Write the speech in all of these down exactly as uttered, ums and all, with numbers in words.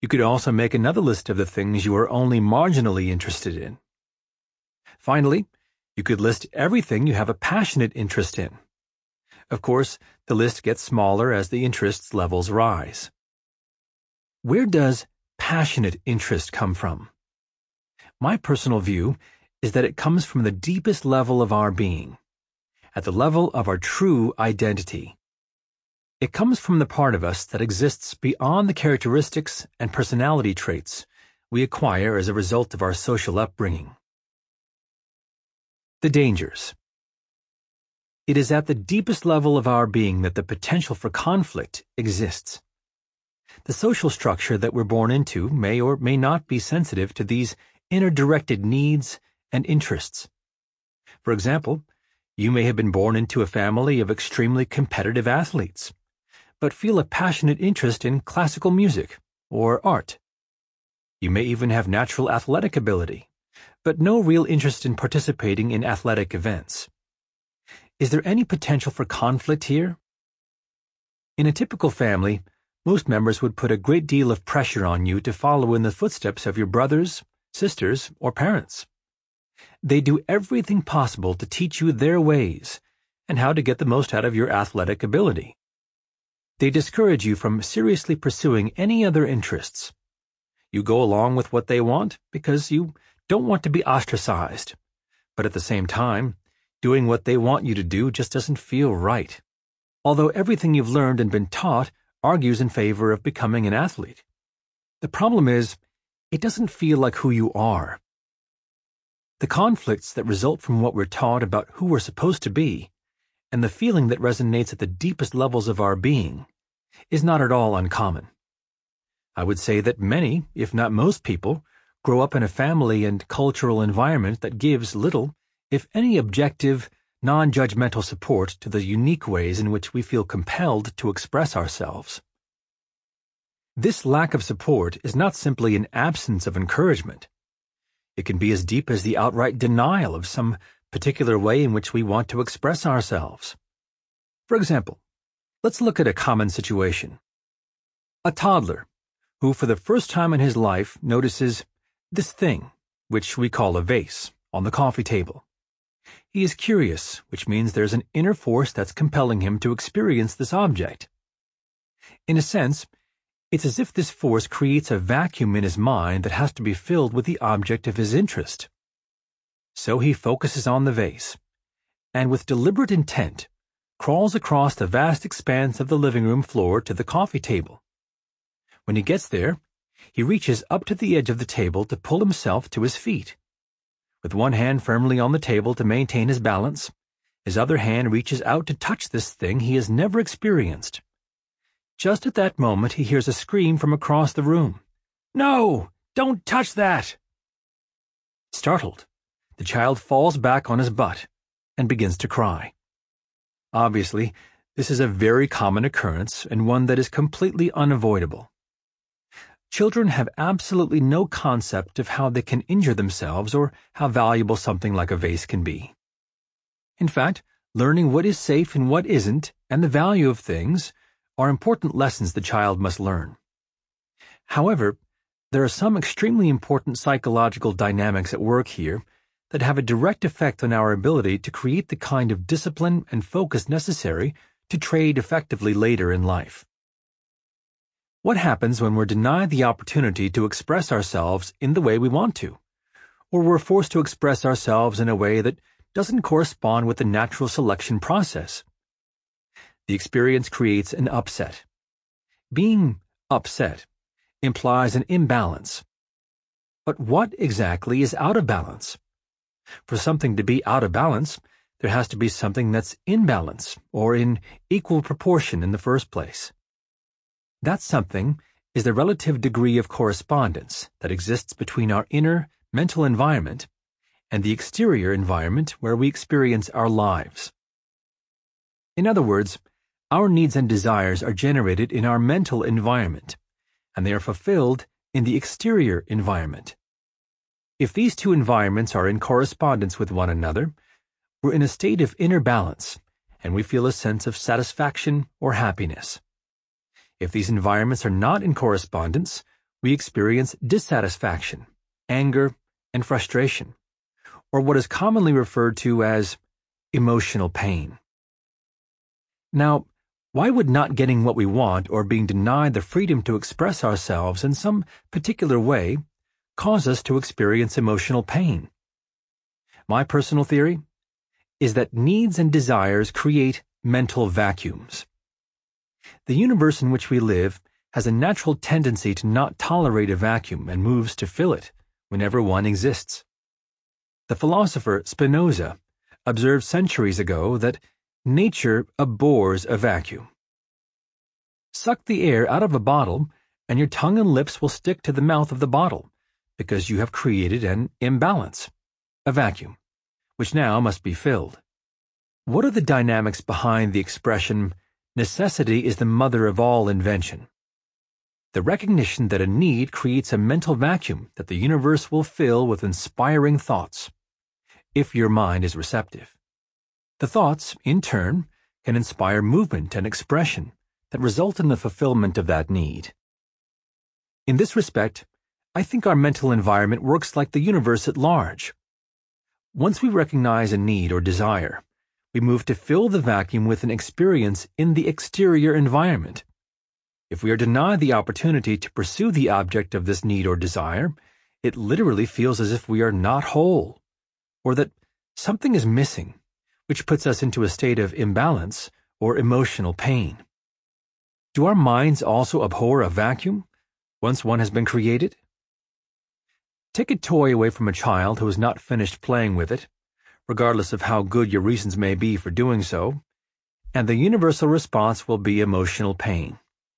You could also make another list of the things you are only marginally interested in. Finally, you could list everything you have a passionate interest in. Of course, the list gets smaller as the interest levels rise. Where does passionate interest come from? My personal view is that it comes from the deepest level of our being, at the level of our true identity. It comes from the part of us that exists beyond the characteristics and personality traits we acquire as a result of our social upbringing. The dangers. It is at the deepest level of our being that the potential for conflict exists. The social structure that we're born into may or may not be sensitive to these inner directed needs and interests. For example, you may have been born into a family of extremely competitive athletes, but feel a passionate interest in classical music or art. You may even have natural athletic ability, but no real interest in participating in athletic events. Is there any potential for conflict here? In a typical family, most members would put a great deal of pressure on you to follow in the footsteps of your brothers, sisters, or parents. They do everything possible to teach you their ways and how to get the most out of your athletic ability. They discourage you from seriously pursuing any other interests. You go along with what they want because you don't want to be ostracized, but at the same time, doing what they want you to do just doesn't feel right, although everything you've learned and been taught argues in favor of becoming an athlete. The problem is, it doesn't feel like who you are. The conflicts that result from what we're taught about who we're supposed to be, and the feeling that resonates at the deepest levels of our being, is not at all uncommon. I would say that many, if not most people, grow up in a family and cultural environment that gives little, if any objective, non-judgmental support to the unique ways in which we feel compelled to express ourselves. This lack of support is not simply an absence of encouragement. It can be as deep as the outright denial of some particular way in which we want to express ourselves. For example, let's look at a common situation. A toddler, who for the first time in his life notices this thing, which we call a vase, on the coffee table. He is curious, which means there's an inner force that's compelling him to experience this object. In a sense, it's as if this force creates a vacuum in his mind that has to be filled with the object of his interest. So he focuses on the vase, and with deliberate intent, crawls across the vast expanse of the living room floor to the coffee table. When he gets there, he reaches up to the edge of the table to pull himself to his feet. With one hand firmly on the table to maintain his balance, his other hand reaches out to touch this thing he has never experienced. Just at that moment, he hears a scream from across the room. "No! Don't touch that!" Startled, the child falls back on his butt and begins to cry. Obviously, this is a very common occurrence and one that is completely unavoidable. Children have absolutely no concept of how they can injure themselves or how valuable something like a vase can be. In fact, learning what is safe and what isn't, and the value of things, are important lessons the child must learn. However, there are some extremely important psychological dynamics at work here that have a direct effect on our ability to create the kind of discipline and focus necessary to trade effectively later in life. What happens when we're denied the opportunity to express ourselves in the way we want to, or we're forced to express ourselves in a way that doesn't correspond with the natural selection process? The experience creates an upset. Being upset implies an imbalance. But what exactly is out of balance? For something to be out of balance, there has to be something that's in balance or in equal proportion in the first place. That something is the relative degree of correspondence that exists between our inner mental environment and the exterior environment where we experience our lives. In other words, our needs and desires are generated in our mental environment, and they are fulfilled in the exterior environment. If these two environments are in correspondence with one another, we're in a state of inner balance, and we feel a sense of satisfaction or happiness. If these environments are not in correspondence, we experience dissatisfaction, anger, and frustration, or what is commonly referred to as emotional pain. Now, why would not getting what we want or being denied the freedom to express ourselves in some particular way cause us to experience emotional pain? My personal theory is that needs and desires create mental vacuums. The universe in which we live has a natural tendency to not tolerate a vacuum and moves to fill it whenever one exists. The philosopher Spinoza observed centuries ago that nature abhors a vacuum. Suck the air out of a bottle, and your tongue and lips will stick to the mouth of the bottle, because you have created an imbalance, a vacuum, which now must be filled. What are the dynamics behind the expression, necessity is the mother of all invention? The recognition that a need creates a mental vacuum that the universe will fill with inspiring thoughts, if your mind is receptive. The thoughts, in turn, can inspire movement and expression that result in the fulfillment of that need. In this respect, I think our mental environment works like the universe at large. Once we recognize a need or desire, we move to fill the vacuum with an experience in the exterior environment. If we are denied the opportunity to pursue the object of this need or desire, it literally feels as if we are not whole, or that something is missing, which puts us into a state of imbalance or emotional pain. Do our minds also abhor a vacuum once one has been created? Take a toy away from a child who has not finished playing with it, regardless of how good your reasons may be for doing so, and the universal response will be emotional pain.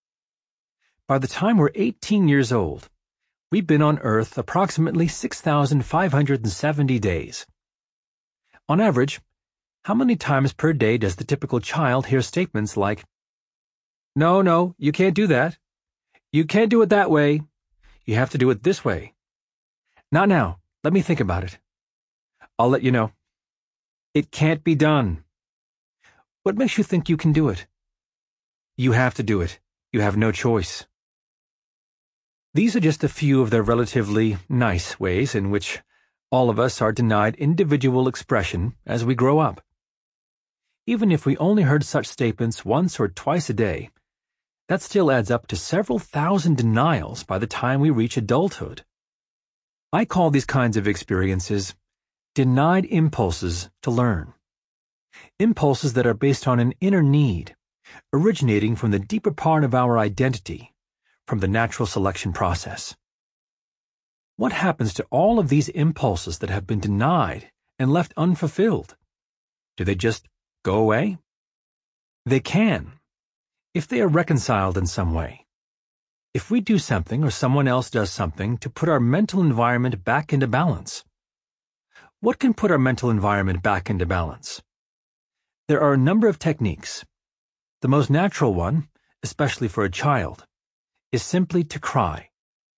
By the time we're eighteen years old, we've been on Earth approximately six thousand five hundred seventy days. On average, how many times per day does the typical child hear statements like, "No, no, you can't do that. You can't do it that way. You have to do it this way. Not now. Let me think about it. I'll let you know. It can't be done. What makes you think you can do it? You have to do it. You have no choice." These are just a few of the relatively nice ways in which all of us are denied individual expression as we grow up. Even if we only heard such statements once or twice a day, that still adds up to several thousand denials by the time we reach adulthood. I call these kinds of experiences denied impulses to learn. Impulses that are based on an inner need, originating from the deeper part of our identity, from the natural selection process. What happens to all of these impulses that have been denied and left unfulfilled? Do they just go away? They can, if they are reconciled in some way. If we do something or someone else does something to put our mental environment back into balance. What can put our mental environment back into balance? There are a number of techniques. The most natural one, especially for a child, is simply to cry.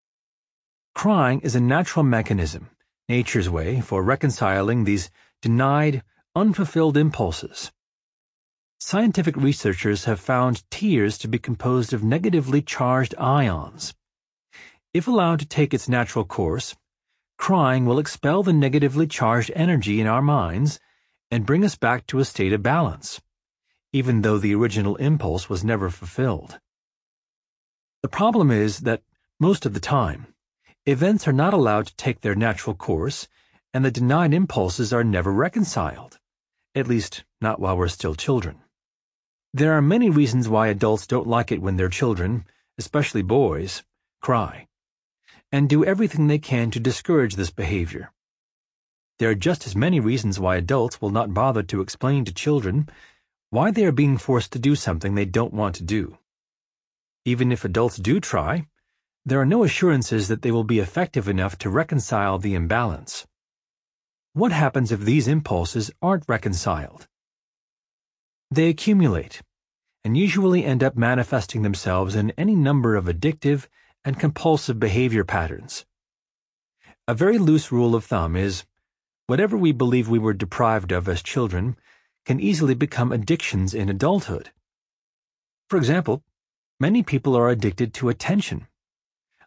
Crying is a natural mechanism, nature's way for reconciling these denied, unfulfilled impulses. Scientific researchers have found tears to be composed of negatively charged ions. If allowed to take its natural course, crying will expel the negatively charged energy in our minds and bring us back to a state of balance, even though the original impulse was never fulfilled. The problem is that, most of the time, events are not allowed to take their natural course, and the denied impulses are never reconciled, at least not while we're still children. There are many reasons why adults don't like it when their children, especially boys, cry, and do everything they can to discourage this behavior. There are just as many reasons why adults will not bother to explain to children why they are being forced to do something they don't want to do. Even if adults do try, there are no assurances that they will be effective enough to reconcile the imbalance. What happens if these impulses aren't reconciled? They accumulate, and usually end up manifesting themselves in any number of addictive and compulsive behavior patterns. A very loose rule of thumb is, whatever we believe we were deprived of as children can easily become addictions in adulthood. For example, many people are addicted to attention.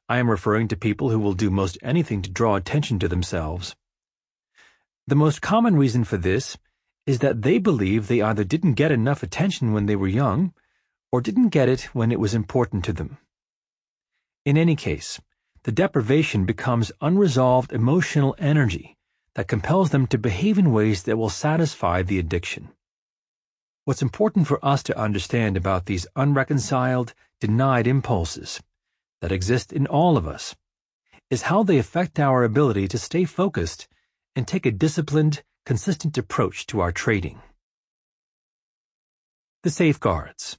I am referring to people who will do most anything to draw attention to themselves. The most common reason for this is that they believe they either didn't get enough attention when they were young, or didn't get it when it was important to them. In any case, the deprivation becomes unresolved emotional energy that compels them to behave in ways that will satisfy the addiction. What's important for us to understand about these unreconciled, denied impulses that exist in all of us is how they affect our ability to stay focused and take a disciplined, consistent approach to our trading. The safeguards.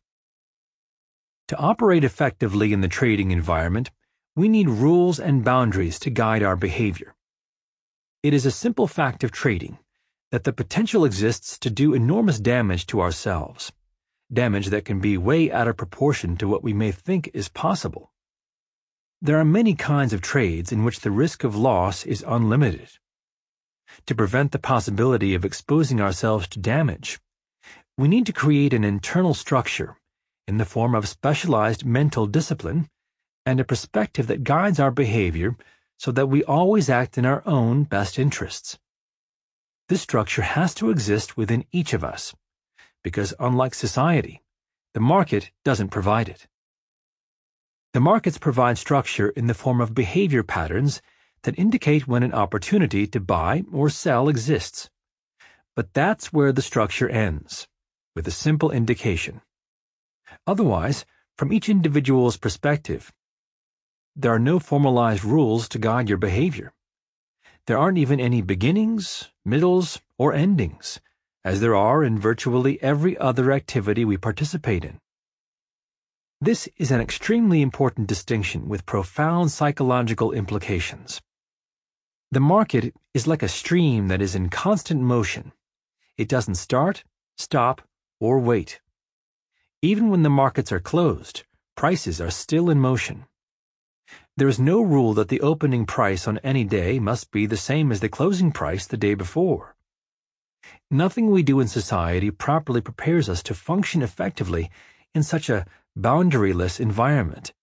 To operate effectively in the trading environment, we need rules and boundaries to guide our behavior. It is a simple fact of trading that the potential exists to do enormous damage to ourselves, damage that can be way out of proportion to what we may think is possible. There are many kinds of trades in which the risk of loss is unlimited. To prevent the possibility of exposing ourselves to damage, we need to create an internal structure in the form of specialized mental discipline and a perspective that guides our behavior so that we always act in our own best interests. This structure has to exist within each of us, because unlike society, the market doesn't provide it. The markets provide structure in the form of behavior patterns that indicate when an opportunity to buy or sell exists. But that's where the structure ends, with a simple indication. Otherwise, from each individual's perspective, there are no formalized rules to guide your behavior. There aren't even any beginnings, middles, or endings, as there are in virtually every other activity we participate in. This is an extremely important distinction with profound psychological implications. The market is like a stream that is in constant motion. It doesn't start, stop, or wait. Even when the markets are closed, prices are still in motion. There is no rule that the opening price on any day must be the same as the closing price the day before. Nothing we do in society properly prepares us to function effectively in such a boundaryless environment.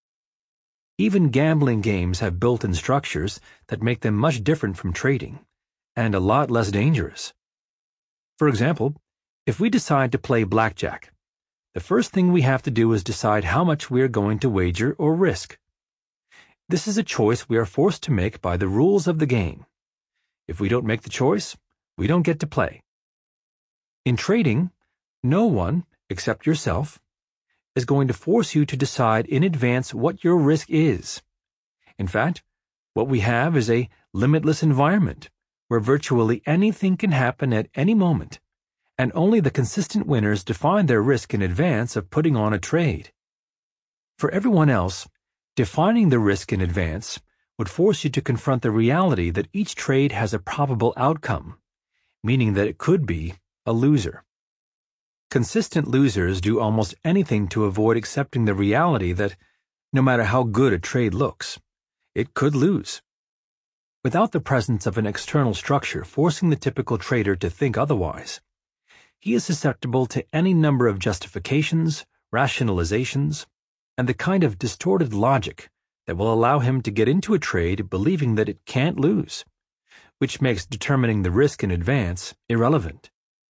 Even gambling games have built-in structures that make them much different from trading, and a lot less dangerous. For example, if we decide to play blackjack, the first thing we have to do is decide how much we are going to wager or risk. This is a choice we are forced to make by the rules of the game. If we don't make the choice, we don't get to play. In trading, no one, except yourself, is going to force you to decide in advance what your risk is. In fact, what we have is a limitless environment where virtually anything can happen at any moment, and only the consistent winners define their risk in advance of putting on a trade. For everyone else, defining the risk in advance would force you to confront the reality that each trade has a probable outcome, meaning that it could be a loser. Consistent losers do almost anything to avoid accepting the reality that, no matter how good a trade looks, it could lose. Without the presence of an external structure forcing the typical trader to think otherwise, he is susceptible to any number of justifications, rationalizations, and the kind of distorted logic that will allow him to get into a trade believing that it can't lose, which makes determining the risk in advance irrelevant.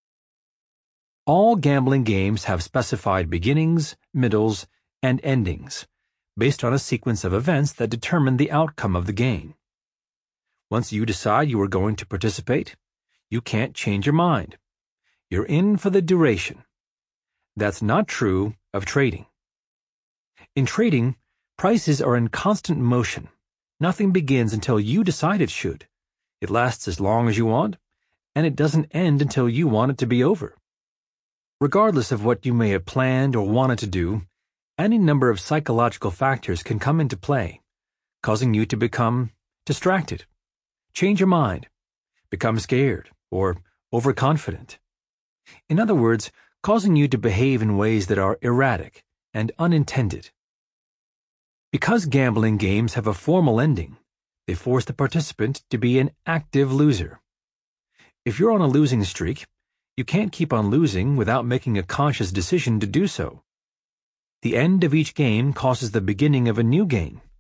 All gambling games have specified beginnings, middles, and endings, based on a sequence of events that determine the outcome of the game. Once you decide you are going to participate, you can't change your mind. You're in for the duration. That's not true of trading. In trading, prices are in constant motion. Nothing begins until you decide it should. It lasts as long as you want, and it doesn't end until you want it to be over. Regardless of what you may have planned or wanted to do, any number of psychological factors can come into play, causing you to become distracted, change your mind, become scared, or overconfident. In other words, causing you to behave in ways that are erratic and unintended. Because gambling games have a formal ending, they force the participant to be an active loser. If you're on a losing streak, you can't keep on losing without making a conscious decision to do so. The end of each game causes the beginning of a new game,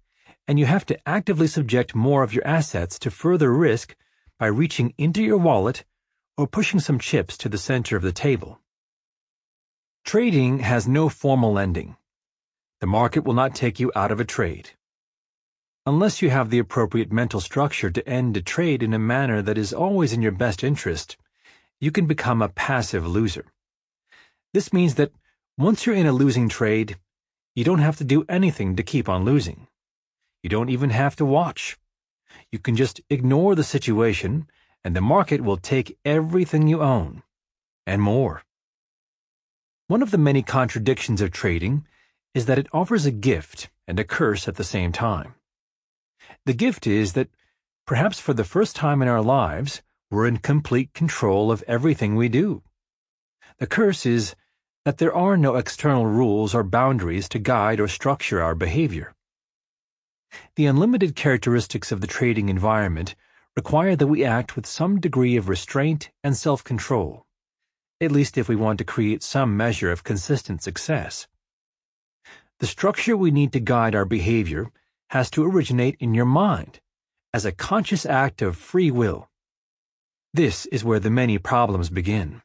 and you have to actively subject more of your assets to further risk by reaching into your wallet or pushing some chips to the center of the table. Trading has no formal ending. The market will not take you out of a trade. Unless you have the appropriate mental structure to end a trade in a manner that is always in your best interest, you can become a passive loser. This means that once you're in a losing trade, you don't have to do anything to keep on losing. You don't even have to watch. You can just ignore the situation, and the market will take everything you own, and more. One of the many contradictions of trading is that it offers a gift and a curse at the same time. The gift is that, perhaps for the first time in our lives, we're in complete control of everything we do. The curse is that there are no external rules or boundaries to guide or structure our behavior. The unlimited characteristics of the trading environment require that we act with some degree of restraint and self-control, at least if we want to create some measure of consistent success. The structure we need to guide our behavior has to originate in your mind, as a conscious act of free will. This is where the many problems begin.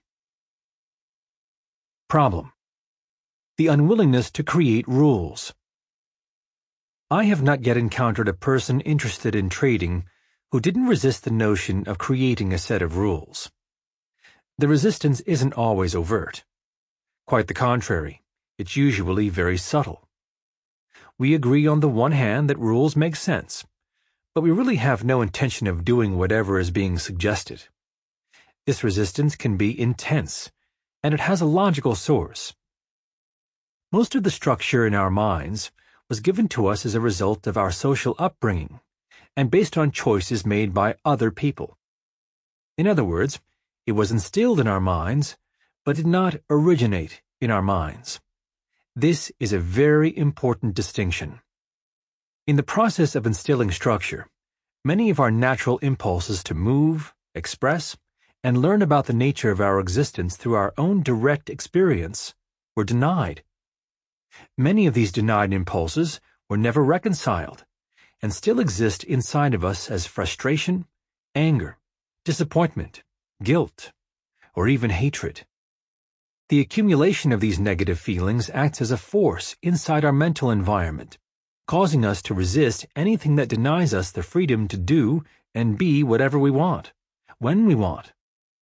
Problem: the unwillingness to create rules. I have not yet encountered a person interested in trading who didn't resist the notion of creating a set of rules. The resistance isn't always overt. Quite the contrary, it's usually very subtle. We agree on the one hand that rules make sense, but we really have no intention of doing whatever is being suggested. This resistance can be intense, and it has a logical source. Most of the structure in our minds was given to us as a result of our social upbringing and based on choices made by other people. In other words, it was instilled in our minds, but did not originate in our minds. This is a very important distinction. In the process of instilling structure, many of our natural impulses to move, express, and learn about the nature of our existence through our own direct experience were denied. Many of these denied impulses were never reconciled and still exist inside of us as frustration, anger, disappointment, guilt, or even hatred. The accumulation of these negative feelings acts as a force inside our mental environment, causing us to resist anything that denies us the freedom to do and be whatever we want, when we want.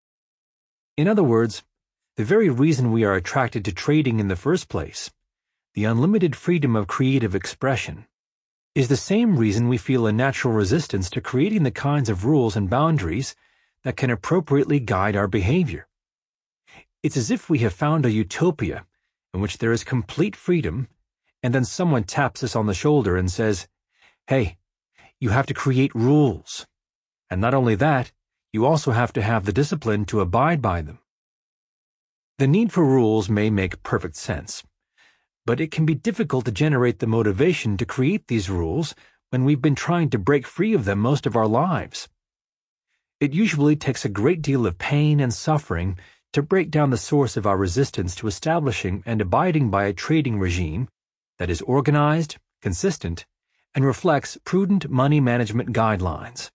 In other words, the very reason we are attracted to trading in the first place, the unlimited freedom of creative expression, is the same reason we feel a natural resistance to creating the kinds of rules and boundaries that can appropriately guide our behavior. It's as if we have found a utopia in which there is complete freedom, and then someone taps us on the shoulder and says, "Hey, you have to create rules. And not only that, you also have to have the discipline to abide by them." The need for rules may make perfect sense, but it can be difficult to generate the motivation to create these rules when we've been trying to break free of them most of our lives. It usually takes a great deal of pain and suffering to break down the source of our resistance to establishing and abiding by a trading regime that is organized, consistent, and reflects prudent money management guidelines.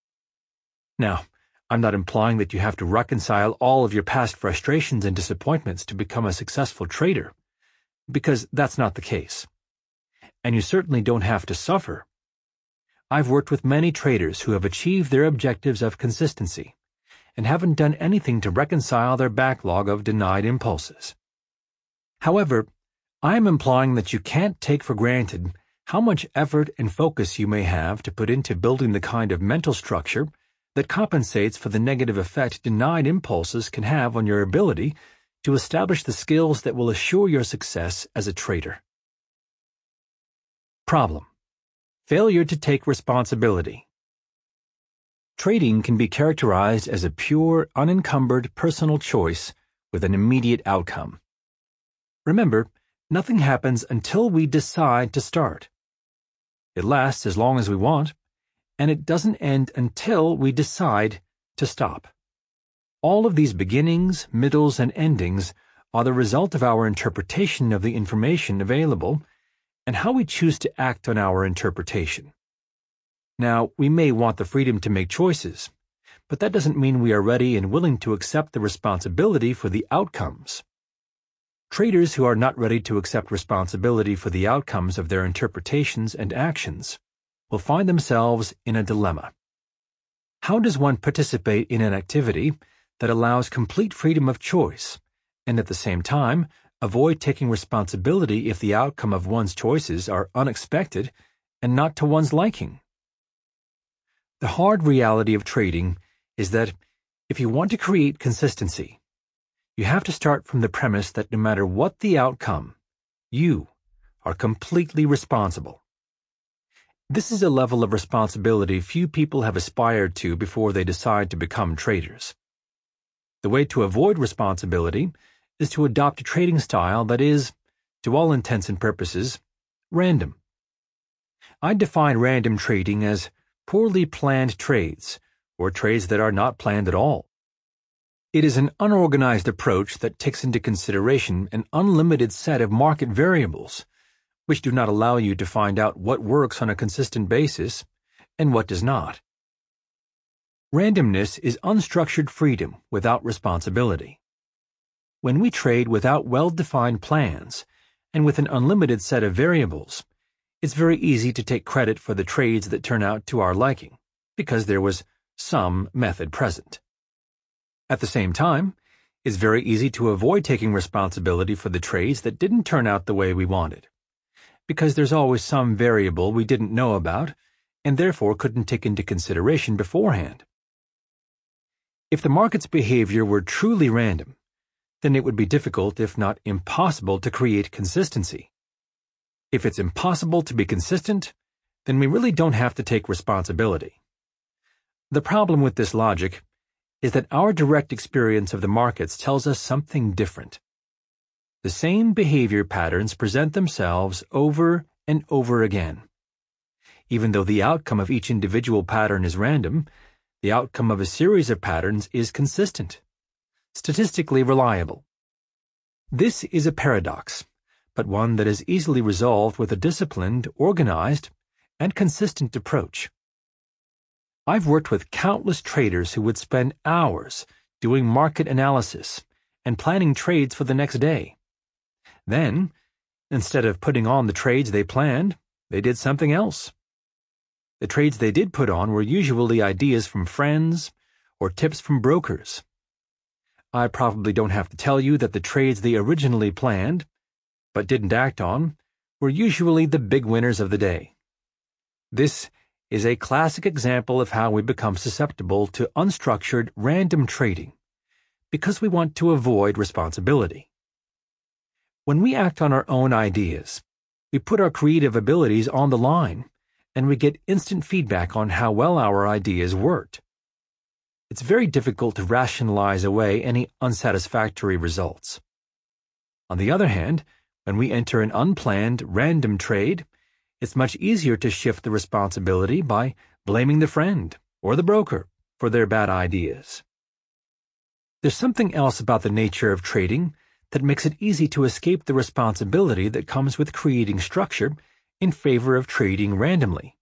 Now, I'm not implying that you have to reconcile all of your past frustrations and disappointments to become a successful trader, because that's not the case. And you certainly don't have to suffer. I've worked with many traders who have achieved their objectives of consistency and haven't done anything to reconcile their backlog of denied impulses. However, I am implying that you can't take for granted how much effort and focus you may have to put into building the kind of mental structure that compensates for the negative effect denied impulses can have on your ability to establish the skills that will assure your success as a trader. Problem: failure to take responsibility. Trading can be characterized as a pure, unencumbered personal choice with an immediate outcome. Remember, nothing happens until we decide to start. It lasts as long as we want, and it doesn't end until we decide to stop. All of these beginnings, middles, and endings are the result of our interpretation of the information available and how we choose to act on our interpretation. Now, we may want the freedom to make choices, but that doesn't mean we are ready and willing to accept the responsibility for the outcomes. Traders who are not ready to accept responsibility for the outcomes of their interpretations and actions will find themselves in a dilemma. How does one participate in an activity that allows complete freedom of choice, and at the same time avoid taking responsibility if the outcome of one's choices are unexpected and not to one's liking? The hard reality of trading is that if you want to create consistency, you have to start from the premise that no matter what the outcome, you are completely responsible. This is a level of responsibility few people have aspired to before they decide to become traders. The way to avoid responsibility is to adopt a trading style that is, to all intents and purposes, random. I define random trading as poorly planned trades, or trades that are not planned at all. It is an unorganized approach that takes into consideration an unlimited set of market variables, which do not allow you to find out what works on a consistent basis and what does not. Randomness is unstructured freedom without responsibility. When we trade without well-defined plans and with an unlimited set of variables, it's very easy to take credit for the trades that turn out to our liking, because there was some method present. At the same time, it's very easy to avoid taking responsibility for the trades that didn't turn out the way we wanted, because there's always some variable we didn't know about and therefore couldn't take into consideration beforehand. If the market's behavior were truly random, then it would be difficult, if not impossible, to create consistency. If it's impossible to be consistent, then we really don't have to take responsibility. The problem with this logic is that our direct experience of the markets tells us something different. The same behavior patterns present themselves over and over again. Even though the outcome of each individual pattern is random, the outcome of a series of patterns is consistent, statistically reliable. This is a paradox, but one that is easily resolved with a disciplined, organized, and consistent approach. I've worked with countless traders who would spend hours doing market analysis and planning trades for the next day. Then, instead of putting on the trades they planned, they did something else. The trades they did put on were usually ideas from friends or tips from brokers. I probably don't have to tell you that the trades they originally planned, but didn't act on, were usually the big winners of the day. This is a classic example of how we become susceptible to unstructured, random trading, because we want to avoid responsibility. When we act on our own ideas, we put our creative abilities on the line, and we get instant feedback on how well our ideas worked. It's very difficult to rationalize away any unsatisfactory results. On the other hand, when we enter an unplanned, random trade, it's much easier to shift the responsibility by blaming the friend or the broker for their bad ideas. There's something else about the nature of trading that makes it easy to escape the responsibility that comes with creating structure in favor of trading randomly.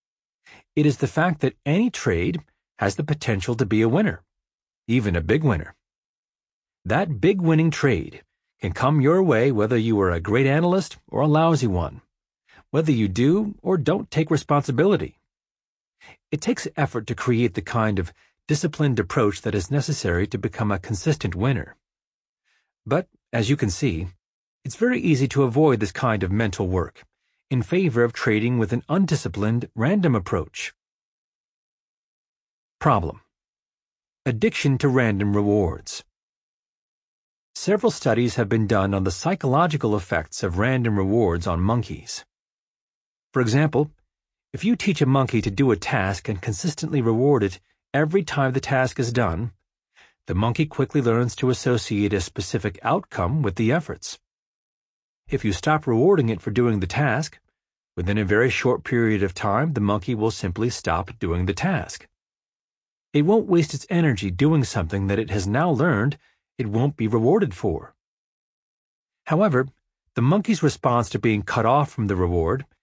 It is the fact that any trade has the potential to be a winner, even a big winner. That big winning trade can come your way whether you are a great analyst or a lousy one, whether you do or don't take responsibility. It takes effort to create the kind of disciplined approach that is necessary to become a consistent winner. But, as you can see, it's very easy to avoid this kind of mental work in favor of trading with an undisciplined, random approach. Problem: addiction to random rewards. Several studies have been done on the psychological effects of random rewards on monkeys. For example, if you teach a monkey to do a task and consistently reward it every time the task is done, the monkey quickly learns to associate a specific outcome with the efforts. If you stop rewarding it for doing the task, within a very short period of time the monkey will simply stop doing the task. It won't waste its energy doing something that it has now learned it won't be rewarded for. However, the monkey's response to being cut off from the reward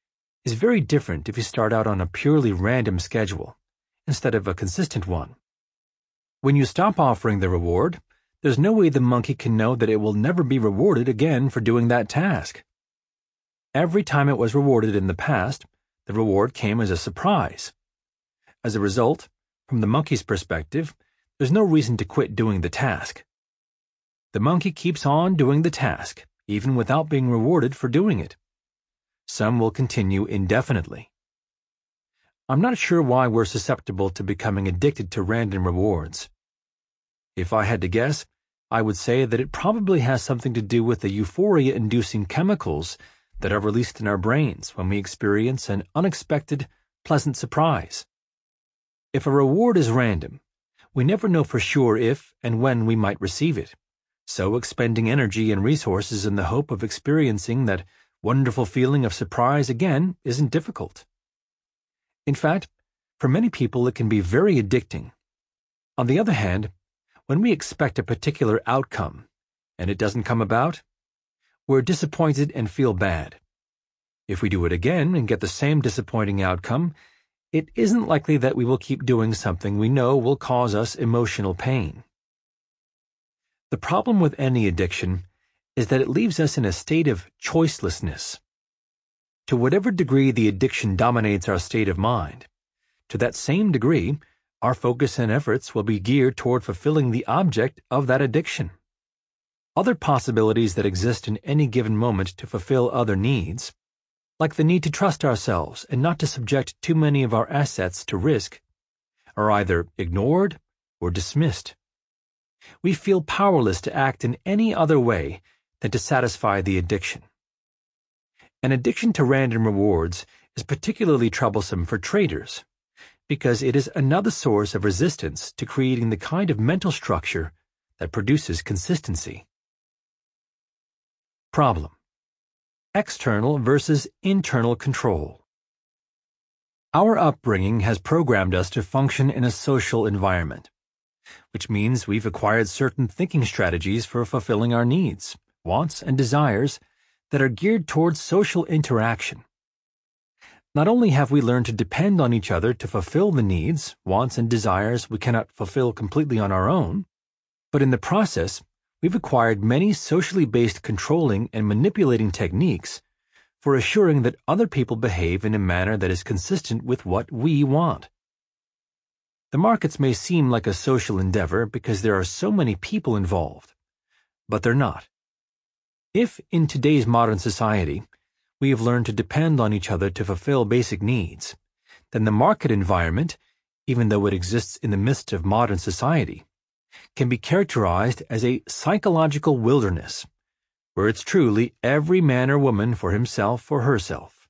is very different if you start out on a purely random schedule instead of a consistent one. When you stop offering the reward, there's no way the monkey can know that it will never be rewarded again for doing that task. Every time it was rewarded in the past, the reward came as a surprise. As a result, from the monkey's perspective, there's no reason to quit doing the task. The monkey keeps on doing the task, even without being rewarded for doing it. Some will continue indefinitely. I'm not sure why we're susceptible to becoming addicted to random rewards. If I had to guess, I would say that it probably has something to do with the euphoria-inducing chemicals that are released in our brains when we experience an unexpected, pleasant surprise. If a reward is random, we never know for sure if and when we might receive it, so expending energy and resources in the hope of experiencing that wonderful feeling of surprise again isn't difficult. In fact, for many people it can be very addicting. On the other hand, when we expect a particular outcome and it doesn't come about, we're disappointed and feel bad. If we do it again and get the same disappointing outcome, it isn't likely that we will keep doing something we know will cause us emotional pain. The problem with any addiction is that it leaves us in a state of choicelessness. To whatever degree the addiction dominates our state of mind, to that same degree, our focus and efforts will be geared toward fulfilling the object of that addiction. Other possibilities that exist in any given moment to fulfill other needs, like the need to trust ourselves and not to subject too many of our assets to risk, are either ignored or dismissed. We feel powerless to act in any other way than to satisfy the addiction. An addiction to random rewards is particularly troublesome for traders because it is another source of resistance to creating the kind of mental structure that produces consistency. Problem: external versus internal control. Our upbringing has programmed us to function in a social environment, which means we've acquired certain thinking strategies for fulfilling our needs, wants, and desires that are geared towards social interaction. Not only have we learned to depend on each other to fulfill the needs, wants, and desires we cannot fulfill completely on our own, but in the process, we've acquired many socially based controlling and manipulating techniques for assuring that other people behave in a manner that is consistent with what we want. The markets may seem like a social endeavor because there are so many people involved, but they're not. If, in today's modern society, we have learned to depend on each other to fulfill basic needs, then the market environment, even though it exists in the midst of modern society, can be characterized as a psychological wilderness, where it's truly every man or woman for himself or herself.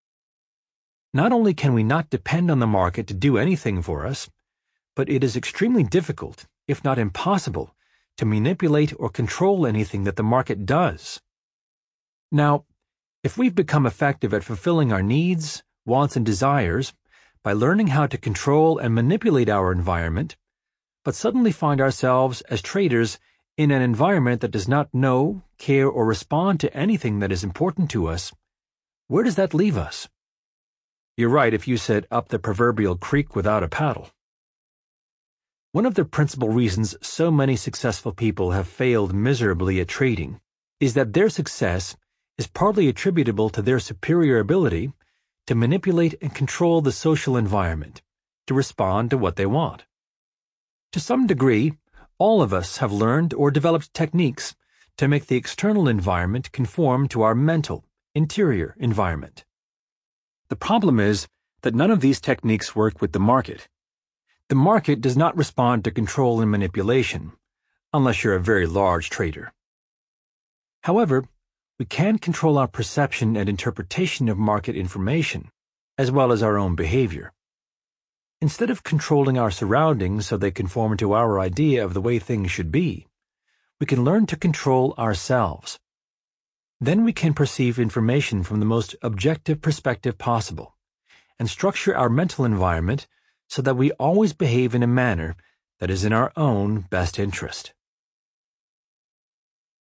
Not only can we not depend on the market to do anything for us, but it is extremely difficult, if not impossible, to manipulate or control anything that the market does. Now, if we've become effective at fulfilling our needs, wants, and desires by learning how to control and manipulate our environment, but suddenly find ourselves as traders in an environment that does not know, care, or respond to anything that is important to us, where does that leave us? You're right if you said up the proverbial creek without a paddle. One of the principal reasons so many successful people have failed miserably at trading is that their success is partly attributable to their superior ability to manipulate and control the social environment to respond to what they want. To some degree, all of us have learned or developed techniques to make the external environment conform to our mental, interior environment. The problem is that none of these techniques work with the market. The market does not respond to control and manipulation, unless you're a very large trader. However, we can control our perception and interpretation of market information, as well as our own behavior. Instead of controlling our surroundings so they conform to our idea of the way things should be, we can learn to control ourselves. Then we can perceive information from the most objective perspective possible, and structure our mental environment so that we always behave in a manner that is in our own best interest.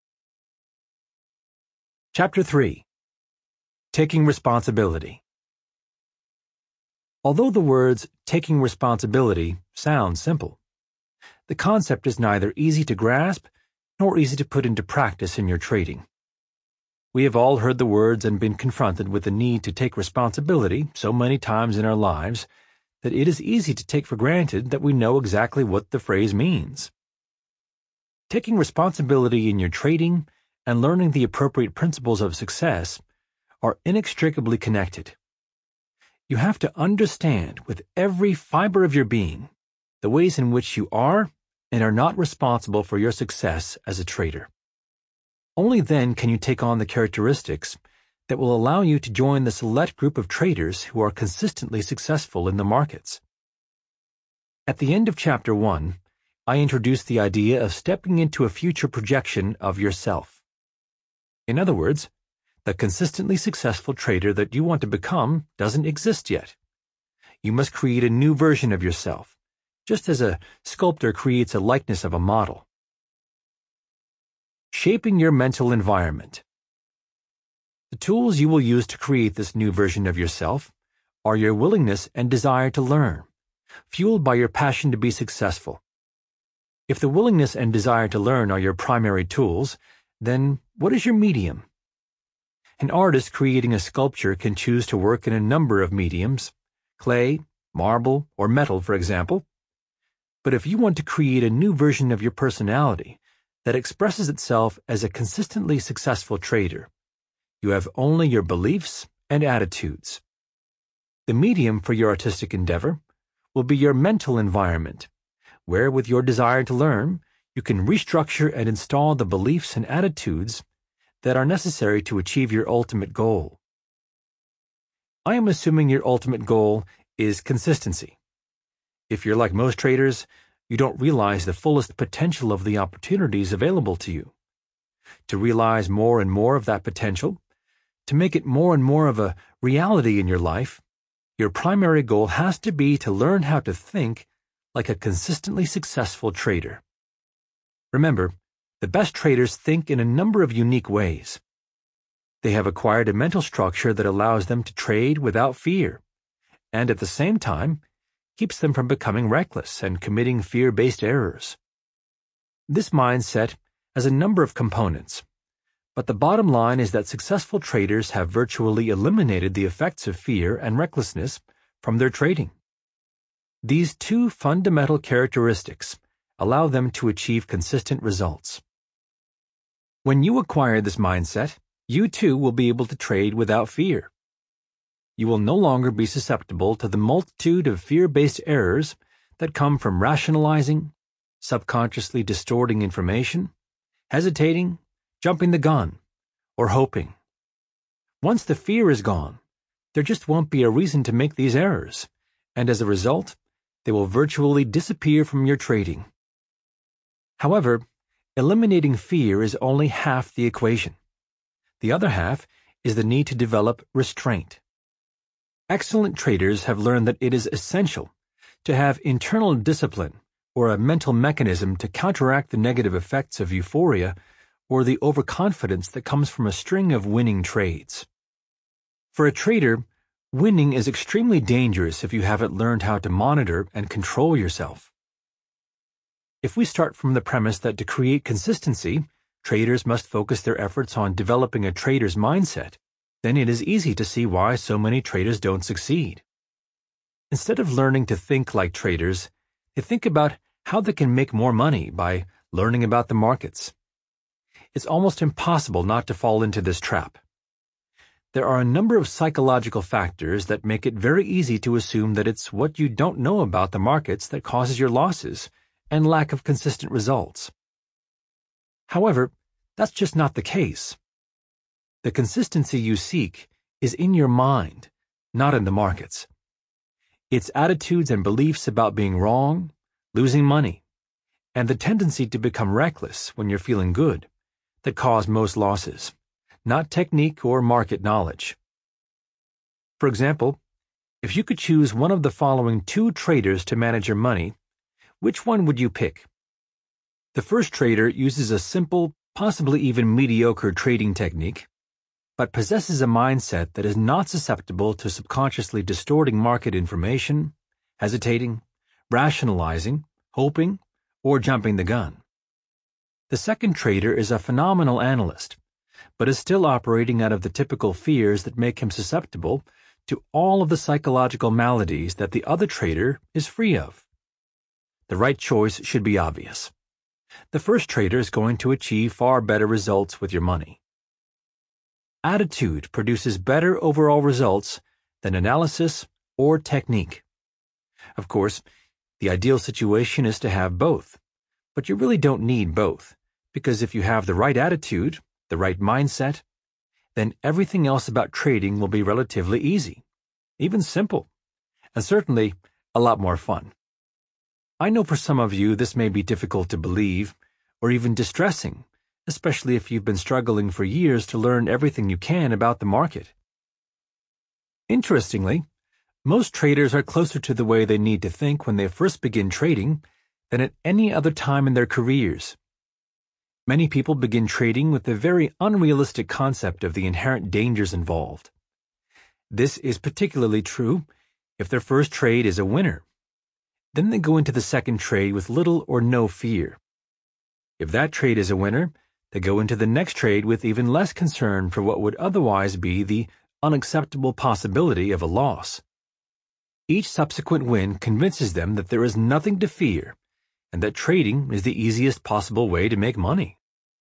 Chapter three. Taking Responsibility. Although the words taking responsibility sound simple, the concept is neither easy to grasp nor easy to put into practice in your trading. We have all heard the words and been confronted with the need to take responsibility so many times in our lives that it is easy to take for granted that we know exactly what the phrase means. Taking responsibility in your trading and learning the appropriate principles of success are inextricably connected. You have to understand with every fiber of your being the ways in which you are and are not responsible for your success as a trader. Only then can you take on the characteristics that will allow you to join the select group of traders who are consistently successful in the markets. At the end of Chapter one, I introduced the idea of stepping into a future projection of yourself. In other words, the consistently successful trader that you want to become doesn't exist yet. You must create a new version of yourself, just as a sculptor creates a likeness of a model. Shaping your mental environment. The tools you will use to create this new version of yourself are your willingness and desire to learn, fueled by your passion to be successful. If the willingness and desire to learn are your primary tools, then what is your medium? An artist creating a sculpture can choose to work in a number of mediums, clay, marble, or metal, for example. But if you want to create a new version of your personality that expresses itself as a consistently successful trader, you have only your beliefs and attitudes. The medium for your artistic endeavor will be your mental environment, where with your desire to learn, you can restructure and install the beliefs and attitudes that are necessary to achieve your ultimate goal. I am assuming your ultimate goal is consistency. If you're like most traders, you don't realize the fullest potential of the opportunities available to you. To realize more and more of that potential, to make it more and more of a reality in your life, your primary goal has to be to learn how to think like a consistently successful trader. Remember, the best traders think in a number of unique ways. They have acquired a mental structure that allows them to trade without fear, and at the same time, keeps them from becoming reckless and committing fear-based errors. This mindset has a number of components, but the bottom line is that successful traders have virtually eliminated the effects of fear and recklessness from their trading. These two fundamental characteristics allow them to achieve consistent results. When you acquire this mindset, you too will be able to trade without fear. You will no longer be susceptible to the multitude of fear-based errors that come from rationalizing, subconsciously distorting information, hesitating, jumping the gun, or hoping. Once the fear is gone, there just won't be a reason to make these errors, and as a result, they will virtually disappear from your trading. However, eliminating fear is only half the equation. The other half is the need to develop restraint. Excellent traders have learned that it is essential to have internal discipline or a mental mechanism to counteract the negative effects of euphoria or the overconfidence that comes from a string of winning trades. For a trader, winning is extremely dangerous if you haven't learned how to monitor and control yourself. If we start from the premise that to create consistency, traders must focus their efforts on developing a trader's mindset, then it is easy to see why so many traders don't succeed. Instead of learning to think like traders, they think about how they can make more money by learning about the markets. It's almost impossible not to fall into this trap. There are a number of psychological factors that make it very easy to assume that it's what you don't know about the markets that causes your losses and lack of consistent results. However, that's just not the case. The consistency you seek is in your mind, not in the markets. It's attitudes and beliefs about being wrong, losing money, and the tendency to become reckless when you're feeling good that cause most losses, not technique or market knowledge. For example, if you could choose one of the following two traders to manage your money, which one would you pick? The first trader uses a simple, possibly even mediocre trading technique. but possesses a mindset that is not susceptible to subconsciously distorting market information, hesitating, rationalizing, hoping, or jumping the gun. The second trader is a phenomenal analyst, but is still operating out of the typical fears that make him susceptible to all of the psychological maladies that the other trader is free of. The right choice should be obvious. The first trader is going to achieve far better results with your money. Attitude produces better overall results than analysis or technique. Of course, the ideal situation is to have both, but you really don't need both, because if you have the right attitude, the right mindset, then everything else about trading will be relatively easy, even simple, and certainly a lot more fun. I know for some of you this may be difficult to believe, or even distressing, especially if you've been struggling for years to learn everything you can about the market. Interestingly, most traders are closer to the way they need to think when they first begin trading than at any other time in their careers. Many people begin trading with a very unrealistic concept of the inherent dangers involved. This is particularly true if their first trade is a winner. Then they go into the second trade with little or no fear. If that trade is a winner, they go into the next trade with even less concern for what would otherwise be the unacceptable possibility of a loss. Each subsequent win convinces them that there is nothing to fear and that trading is the easiest possible way to make money.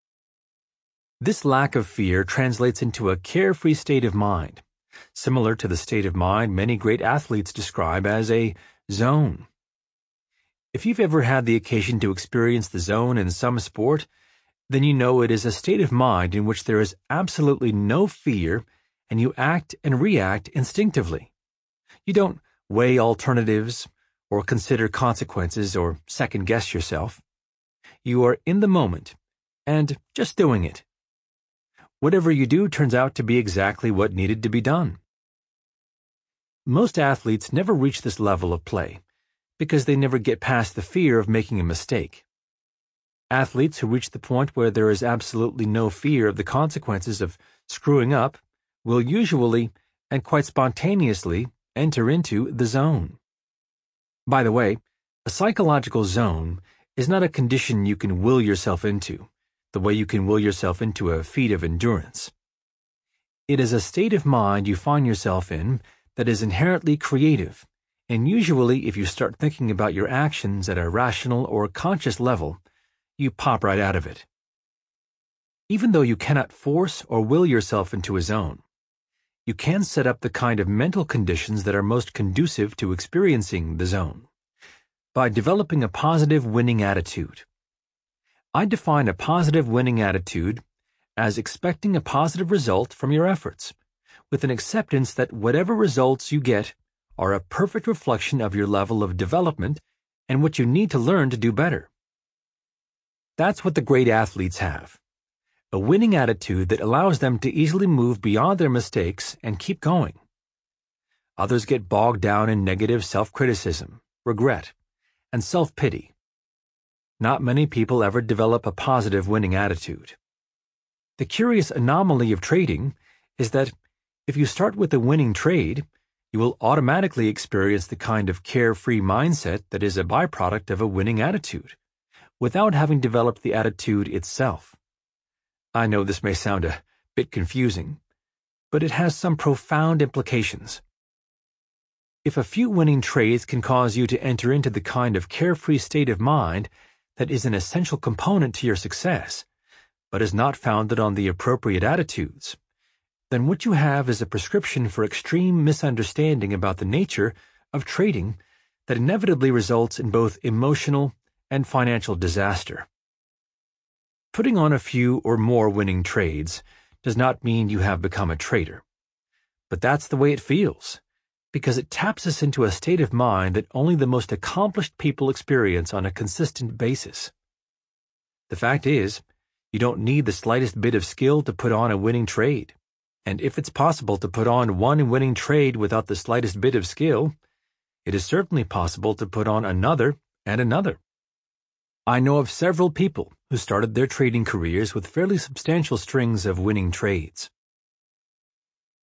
This lack of fear translates into a carefree state of mind, similar to the state of mind many great athletes describe as a zone. If you've ever had the occasion to experience the zone in some sport, then you know it is a state of mind in which there is absolutely no fear and you act and react instinctively. You don't weigh alternatives or consider consequences or second-guess yourself. You are in the moment and just doing it. Whatever you do turns out to be exactly what needed to be done. Most athletes never reach this level of play because they never get past the fear of making a mistake. Athletes who reach the point where there is absolutely no fear of the consequences of screwing up will usually and quite spontaneously enter into the zone. By the way, a psychological zone is not a condition you can will yourself into, the way you can will yourself into a feat of endurance. It is a state of mind you find yourself in that is inherently creative, and usually if you start thinking about your actions at a rational or conscious level, you pop right out of it. Even though you cannot force or will yourself into a zone, you can set up the kind of mental conditions that are most conducive to experiencing the zone by developing a positive winning attitude. I define a positive winning attitude as expecting a positive result from your efforts, with an acceptance that whatever results you get are a perfect reflection of your level of development and what you need to learn to do better. That's what the great athletes have. A winning attitude that allows them to easily move beyond their mistakes and keep going. Others get bogged down in negative self-criticism, regret, and self-pity. Not many people ever develop a positive winning attitude. The curious anomaly of trading is that if you start with a winning trade, you will automatically experience the kind of carefree mindset that is a byproduct of a winning attitude, without having developed the attitude itself. I know this may sound a bit confusing, but it has some profound implications. If a few winning trades can cause you to enter into the kind of carefree state of mind that is an essential component to your success, but is not founded on the appropriate attitudes, then what you have is a prescription for extreme misunderstanding about the nature of trading that inevitably results in both emotional and financial disaster. Putting on a few or more winning trades does not mean you have become a trader, but that's the way it feels, because it taps us into a state of mind that only the most accomplished people experience on a consistent basis. The fact is, you don't need the slightest bit of skill to put on a winning trade. And if it's possible to put on one winning trade without the slightest bit of skill, it is certainly possible to put on another and another. I know of several people who started their trading careers with fairly substantial strings of winning trades.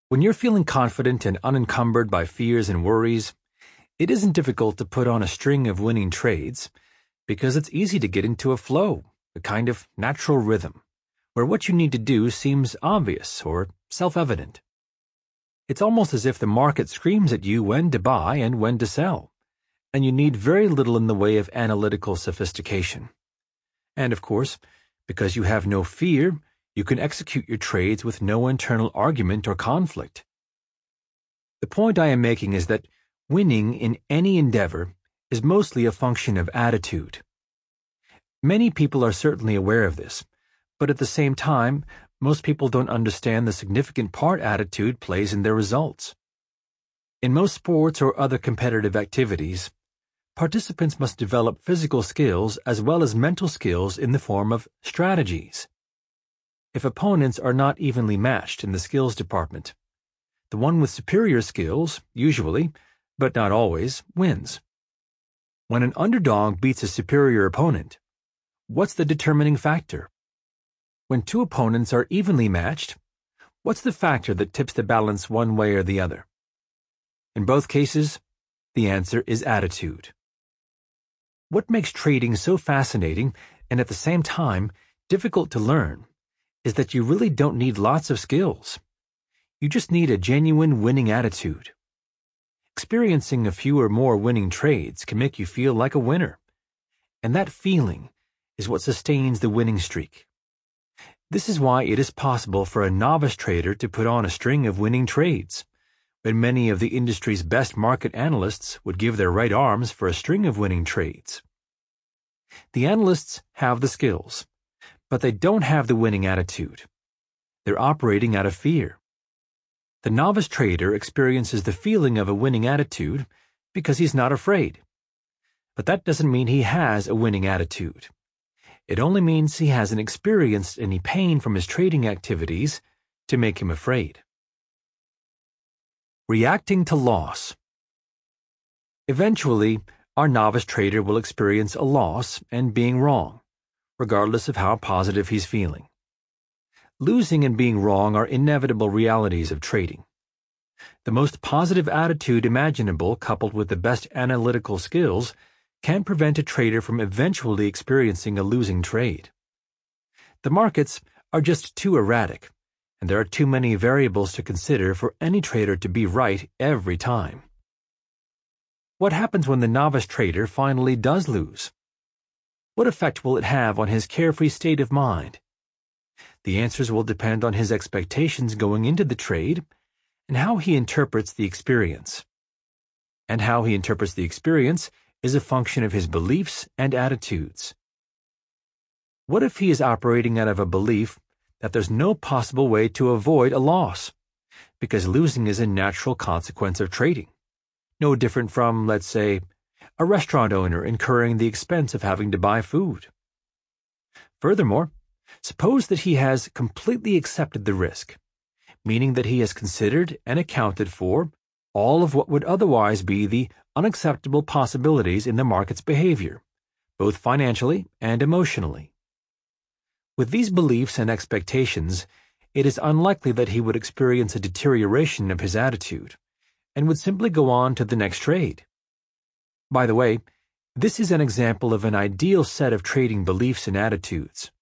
When you're feeling confident and unencumbered by fears and worries, it isn't difficult to put on a string of winning trades because it's easy to get into a flow, a kind of natural rhythm, where what you need to do seems obvious or self-evident. It's almost as if the market screams at you when to buy and when to sell, and you need very little in the way of analytical sophistication. And of course, because you have no fear, you can execute your trades with no internal argument or conflict. The point I am making is that winning in any endeavor is mostly a function of attitude. Many people are certainly aware of this, but at the same time, most people don't understand the significant part attitude plays in their results. In most sports or other competitive activities, participants must develop physical skills as well as mental skills in the form of strategies. If opponents are not evenly matched in the skills department, the one with superior skills, usually, but not always, wins. When an underdog beats a superior opponent, what's the determining factor? When two opponents are evenly matched, what's the factor that tips the balance one way or the other? In both cases, the answer is attitude. What makes trading so fascinating and at the same time difficult to learn is that you really don't need lots of skills. You just need a genuine winning attitude. Experiencing a few or more winning trades can make you feel like a winner, and that feeling is what sustains the winning streak. This is why it is possible for a novice trader to put on a string of winning trades, when many of the industry's best market analysts would give their right arms for a string of winning trades. The analysts have the skills, but they don't have the winning attitude. They're operating out of fear. The novice trader experiences the feeling of a winning attitude because he's not afraid. But that doesn't mean he has a winning attitude. It only means he hasn't experienced any pain from his trading activities to make him afraid. Reacting to loss. Eventually, our novice trader will experience a loss and being wrong, regardless of how positive he's feeling. Losing and being wrong are inevitable realities of trading. The most positive attitude imaginable, coupled with the best analytical skills, can prevent a trader from eventually experiencing a losing trade. The markets are just too erratic, and there are too many variables to consider for any trader to be right every time. What happens when the novice trader finally does lose? What effect will it have on his carefree state of mind? The answers will depend on his expectations going into the trade and how he interprets the experience. And how he interprets the experience is a function of his beliefs and attitudes. What if he is operating out of a belief that there's no possible way to avoid a loss, because losing is a natural consequence of trading, no different from, let's say, a restaurant owner incurring the expense of having to buy food? Furthermore, suppose that he has completely accepted the risk, meaning that he has considered and accounted for all of what would otherwise be the unacceptable possibilities in the market's behavior, both financially and emotionally. With these beliefs and expectations, it is unlikely that he would experience a deterioration of his attitude, and would simply go on to the next trade. By the way, this is an example of an ideal set of trading beliefs and attitudes.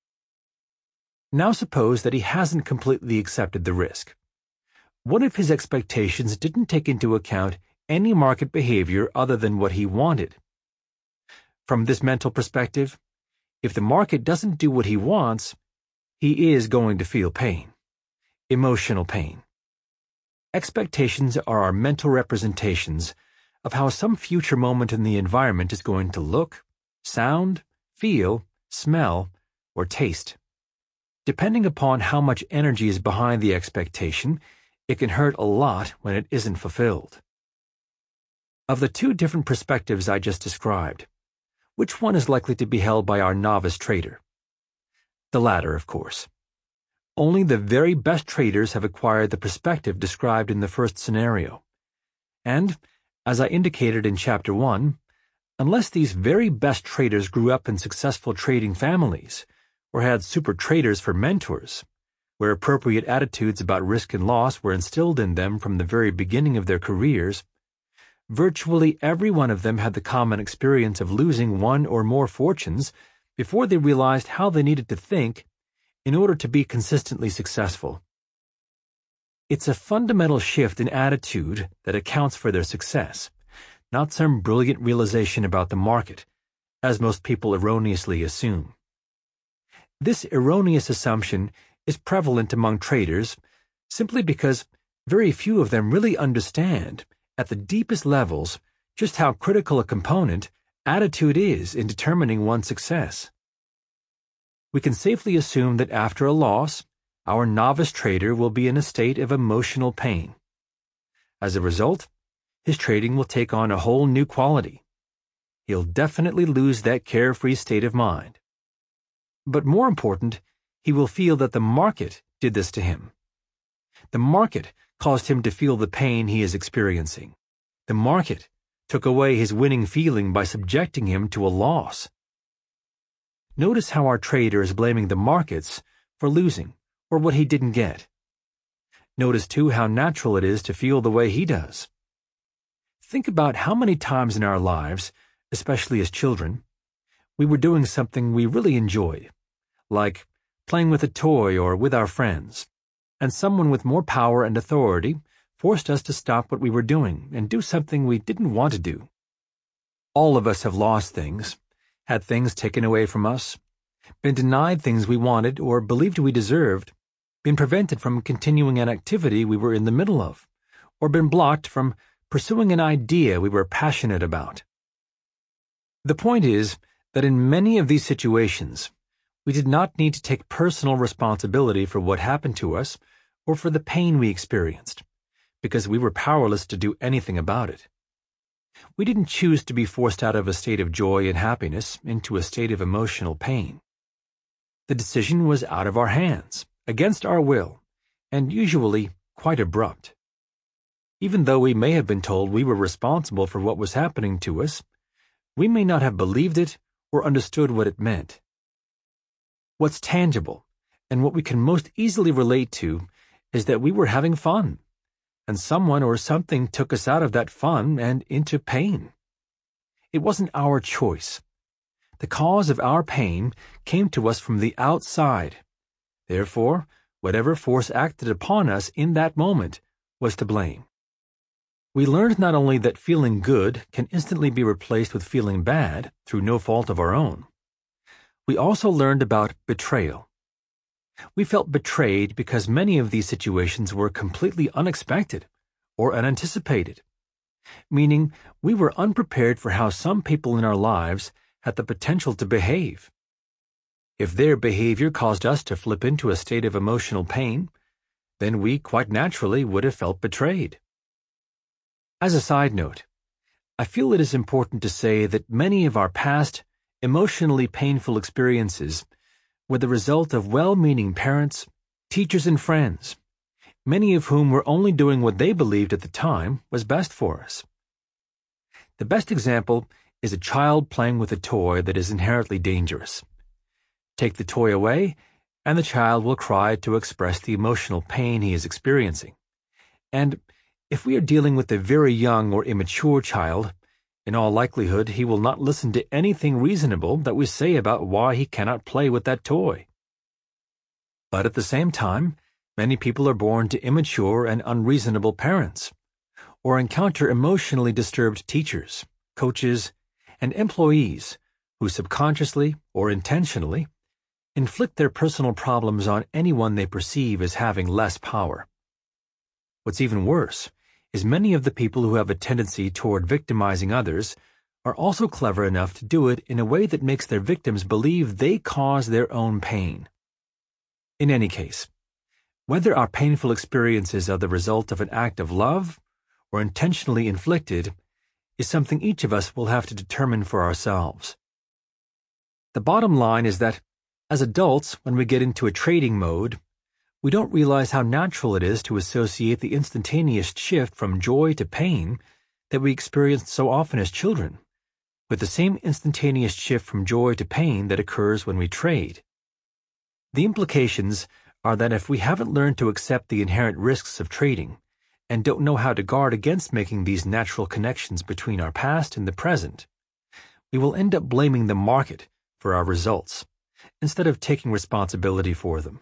Now suppose that he hasn't completely accepted the risk. What if his expectations didn't take into account any market behavior other than what he wanted? From this mental perspective, if the market doesn't do what he wants, he is going to feel pain, emotional pain. Expectations are our mental representations of how some future moment in the environment is going to look, sound, feel, smell, or taste. Depending upon how much energy is behind the expectation, it can hurt a lot when it isn't fulfilled. Of the two different perspectives I just described, which one is likely to be held by our novice trader? The latter, of course. Only the very best traders have acquired the perspective described in the first scenario. And, as I indicated in Chapter one, unless these very best traders grew up in successful trading families, or had super traders for mentors, where appropriate attitudes about risk and loss were instilled in them from the very beginning of their careers, virtually every one of them had the common experience of losing one or more fortunes before they realized how they needed to think in order to be consistently successful. It's a fundamental shift in attitude that accounts for their success, not some brilliant realization about the market, as most people erroneously assume. This erroneous assumption is prevalent among traders simply because very few of them really understand, at the deepest levels, just how critical a component attitude is in determining one's success. We can safely assume that after a loss, our novice trader will be in a state of emotional pain. As a result, his trading will take on a whole new quality. He'll definitely lose that carefree state of mind. But more important, he will feel that the market did this to him. The market caused him to feel the pain he is experiencing. The market took away his winning feeling by subjecting him to a loss. Notice how our trader is blaming the markets for losing or what he didn't get. Notice, too, how natural it is to feel the way he does. Think about how many times in our lives, especially as children, we were doing something we really enjoyed, like playing with a toy or with our friends, and someone with more power and authority forced us to stop what we were doing and do something we didn't want to do. All of us have lost things, had things taken away from us, been denied things we wanted or believed we deserved, been prevented from continuing an activity we were in the middle of, or been blocked from pursuing an idea we were passionate about. The point is that in many of these situations, we did not need to take personal responsibility for what happened to us or for the pain we experienced, because we were powerless to do anything about it. We didn't choose to be forced out of a state of joy and happiness into a state of emotional pain. The decision was out of our hands, against our will, and usually quite abrupt. Even though we may have been told we were responsible for what was happening to us, we may not have believed it or understood what it meant. What's tangible, and what we can most easily relate to, is that we were having fun, and someone or something took us out of that fun and into pain. It wasn't our choice. The cause of our pain came to us from the outside. Therefore, whatever force acted upon us in that moment was to blame. We learned not only that feeling good can instantly be replaced with feeling bad through no fault of our own, we also learned about betrayal. We felt betrayed because many of these situations were completely unexpected or unanticipated, meaning we were unprepared for how some people in our lives had the potential to behave. If their behavior caused us to flip into a state of emotional pain, then we quite naturally would have felt betrayed. As a side note, I feel it is important to say that many of our past, emotionally painful experiences were the result of well-meaning parents, teachers, and friends, many of whom were only doing what they believed at the time was best for us. The best example is a child playing with a toy that is inherently dangerous. Take the toy away, and the child will cry to express the emotional pain he is experiencing. And if we are dealing with a very young or immature child, in all likelihood he will not listen to anything reasonable that we say about why he cannot play with that toy. But at the same time, many people are born to immature and unreasonable parents, or encounter emotionally disturbed teachers, coaches, and employees who subconsciously or intentionally inflict their personal problems on anyone they perceive as having less power. What's even worse is many of the people who have a tendency toward victimizing others are also clever enough to do it in a way that makes their victims believe they cause their own pain. In any case, whether our painful experiences are the result of an act of love or intentionally inflicted is something each of us will have to determine for ourselves. The bottom line is that, as adults, when we get into a trading mode, we don't realize how natural it is to associate the instantaneous shift from joy to pain that we experienced so often as children with the same instantaneous shift from joy to pain that occurs when we trade. The implications are that if we haven't learned to accept the inherent risks of trading, and don't know how to guard against making these natural connections between our past and the present, we will end up blaming the market for our results, instead of taking responsibility for them.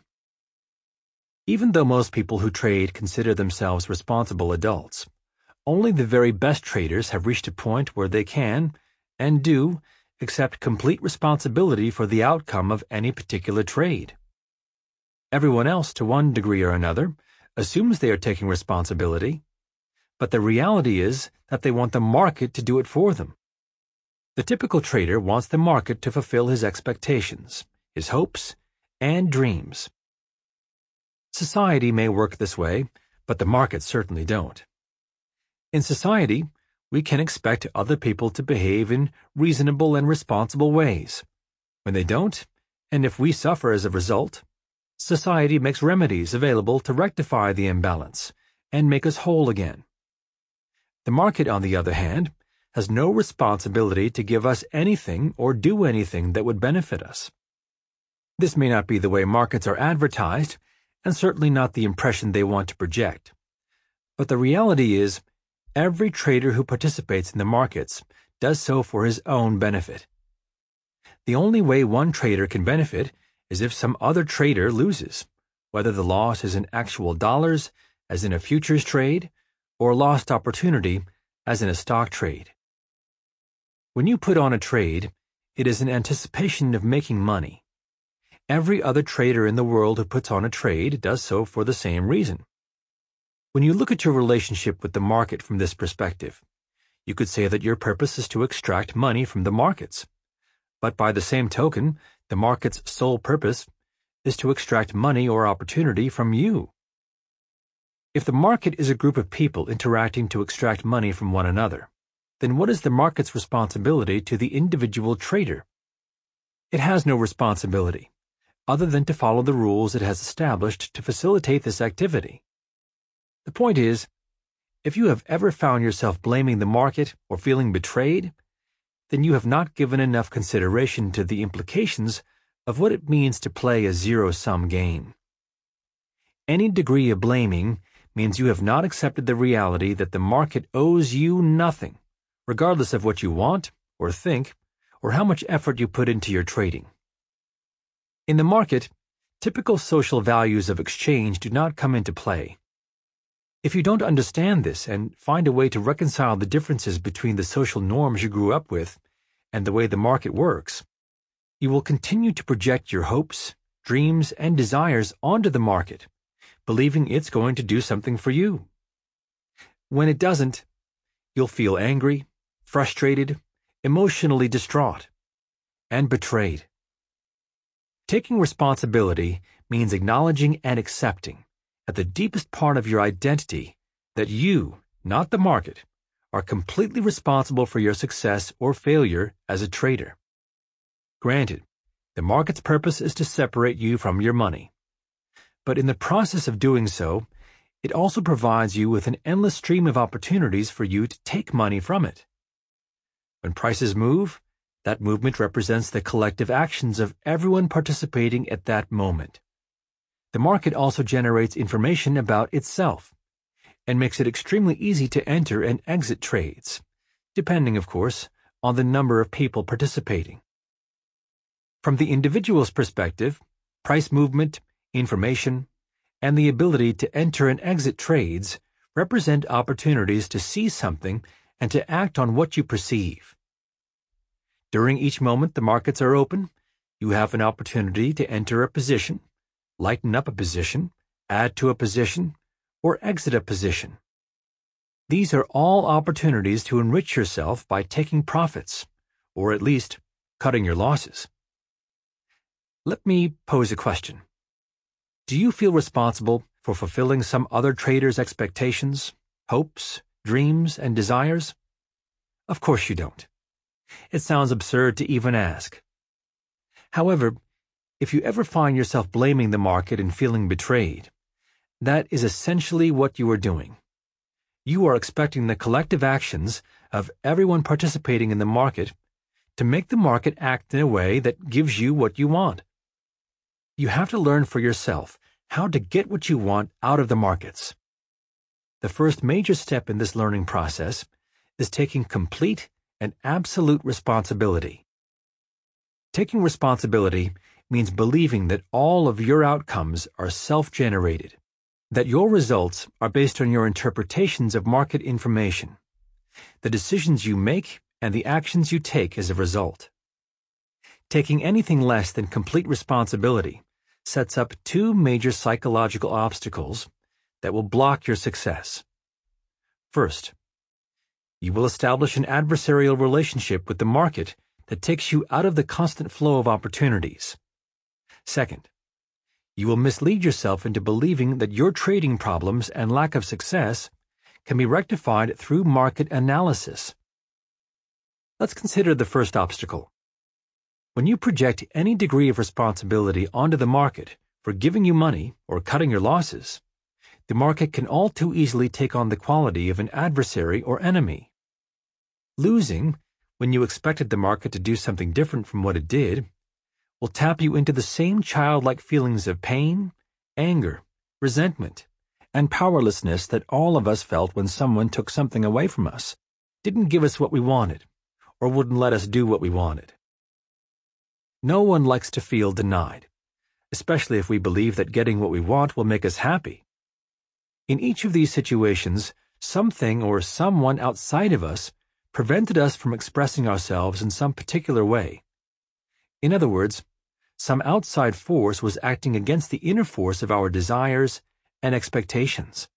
Even though most people who trade consider themselves responsible adults, only the very best traders have reached a point where they can, and do, accept complete responsibility for the outcome of any particular trade. Everyone else, to one degree or another, assumes they are taking responsibility, but the reality is that they want the market to do it for them. The typical trader wants the market to fulfill his expectations, his hopes, and dreams. Society may work this way, but the markets certainly don't. In society, we can expect other people to behave in reasonable and responsible ways. When they don't, and if we suffer as a result, society makes remedies available to rectify the imbalance and make us whole again. The market, on the other hand, has no responsibility to give us anything or do anything that would benefit us. This may not be the way markets are advertised, and certainly not the impression they want to project. But the reality is, every trader who participates in the markets does so for his own benefit. The only way one trader can benefit is if some other trader loses, whether the loss is in actual dollars, as in a futures trade, or lost opportunity, as in a stock trade. When you put on a trade, it is in anticipation of making money. Every other trader in the world who puts on a trade does so for the same reason. When you look at your relationship with the market from this perspective, you could say that your purpose is to extract money from the markets. But by the same token, the market's sole purpose is to extract money or opportunity from you. If the market is a group of people interacting to extract money from one another, then what is the market's responsibility to the individual trader? It has no responsibility, other than to follow the rules it has established to facilitate this activity. The point is, if you have ever found yourself blaming the market or feeling betrayed, then you have not given enough consideration to the implications of what it means to play a zero-sum game. Any degree of blaming means you have not accepted the reality that the market owes you nothing, regardless of what you want or think or how much effort you put into your trading. In the market, typical social values of exchange do not come into play. If you don't understand this and find a way to reconcile the differences between the social norms you grew up with and the way the market works, you will continue to project your hopes, dreams, and desires onto the market, believing it's going to do something for you. When it doesn't, you'll feel angry, frustrated, emotionally distraught, and betrayed. Taking responsibility means acknowledging and accepting, at the deepest part of your identity, that you, not the market, are completely responsible for your success or failure as a trader. Granted, the market's purpose is to separate you from your money. But in the process of doing so, it also provides you with an endless stream of opportunities for you to take money from it. When prices move, that movement represents the collective actions of everyone participating at that moment. The market also generates information about itself and makes it extremely easy to enter and exit trades, depending, of course, on the number of people participating. From the individual's perspective, price movement, information, and the ability to enter and exit trades represent opportunities to see something and to act on what you perceive. During each moment the markets are open, you have an opportunity to enter a position, lighten up a position, add to a position, or exit a position. These are all opportunities to enrich yourself by taking profits, or at least cutting your losses. Let me pose a question. Do you feel responsible for fulfilling some other trader's expectations, hopes, dreams, and desires? Of course you don't. It sounds absurd to even ask. However, if you ever find yourself blaming the market and feeling betrayed, that is essentially what you are doing. You are expecting the collective actions of everyone participating in the market to make the market act in a way that gives you what you want. You have to learn for yourself how to get what you want out of the markets. The first major step in this learning process is taking complete and absolute responsibility. Taking responsibility means believing that all of your outcomes are self-generated, that your results are based on your interpretations of market information, the decisions you make and the actions you take as a result. Taking anything less than complete responsibility sets up two major psychological obstacles that will block your success. First, you will establish an adversarial relationship with the market that takes you out of the constant flow of opportunities. Second, you will mislead yourself into believing that your trading problems and lack of success can be rectified through market analysis. Let's consider the first obstacle. When you project any degree of responsibility onto the market for giving you money or cutting your losses, the market can all too easily take on the quality of an adversary or enemy. Losing, when you expected the market to do something different from what it did, will tap you into the same childlike feelings of pain, anger, resentment, and powerlessness that all of us felt when someone took something away from us, didn't give us what we wanted, or wouldn't let us do what we wanted. No one likes to feel denied, especially if we believe that getting what we want will make us happy. In each of these situations, something or someone outside of us prevented us from expressing ourselves in some particular way. In other words, some outside force was acting against the inner force of our desires and expectations.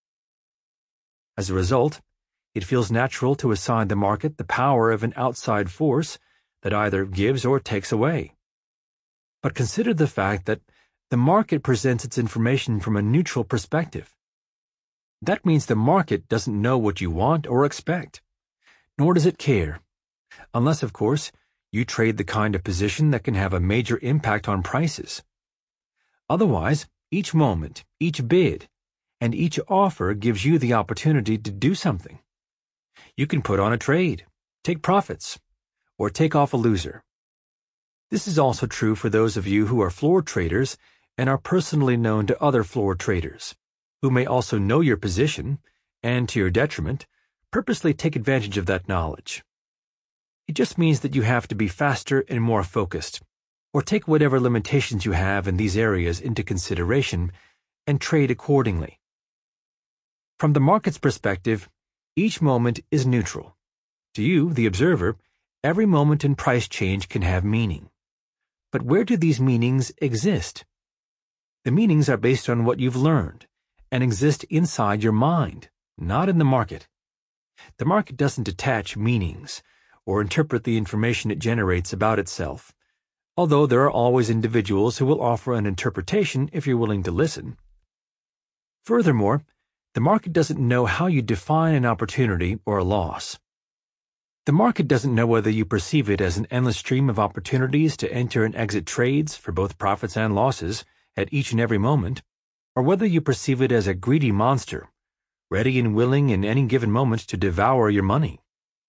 As a result, it feels natural to assign the market the power of an outside force that either gives or takes away. But consider the fact that the market presents its information from a neutral perspective. That means the market doesn't know what you want or expect, nor does it care, unless, of course, you trade the kind of position that can have a major impact on prices. Otherwise, each moment, each bid, and each offer gives you the opportunity to do something. You can put on a trade, take profits, or take off a loser. This is also true for those of you who are floor traders and are personally known to other floor traders, who may also know your position and, to your detriment, purposely take advantage of that knowledge. It just means that you have to be faster and more focused, or take whatever limitations you have in these areas into consideration and trade accordingly. From the market's perspective, each moment is neutral. To you, the observer, every moment in price change can have meaning. But where do these meanings exist? The meanings are based on what you've learned and exist inside your mind, not in the market. The market doesn't attach meanings or interpret the information it generates about itself, although there are always individuals who will offer an interpretation if you're willing to listen. Furthermore, the market doesn't know how you define an opportunity or a loss. The market doesn't know whether you perceive it as an endless stream of opportunities to enter and exit trades for both profits and losses at each and every moment, or whether you perceive it as a greedy monster, ready and willing in any given moment to devour your money.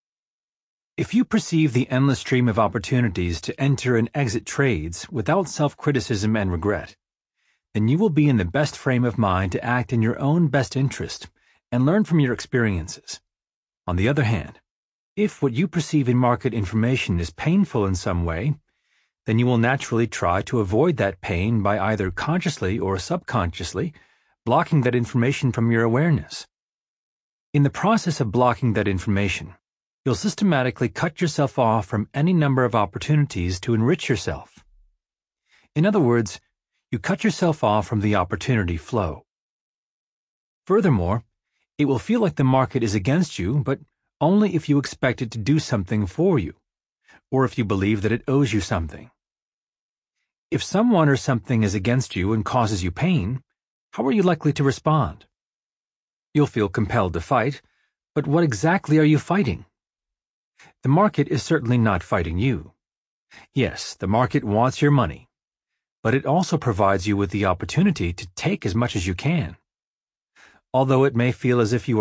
If you perceive the endless stream of opportunities to enter and exit trades without self-criticism and regret, then you will be in the best frame of mind to act in your own best interest and learn from your experiences. On the other hand, if what you perceive in market information is painful in some way, then you will naturally try to avoid that pain by either consciously or subconsciously blocking that information from your awareness. In the process of blocking that information, you'll systematically cut yourself off from any number of opportunities to enrich yourself. In other words, you cut yourself off from the opportunity flow. Furthermore, it will feel like the market is against you, but only if you expect it to do something for you, or if you believe that it owes you something. If someone or something is against you and causes you pain, how are you likely to respond? You'll feel compelled to fight, but what exactly are you fighting? The market is certainly not fighting you. Yes, the market wants your money, but it also provides you with the opportunity to take as much as you can. Although it may feel as if you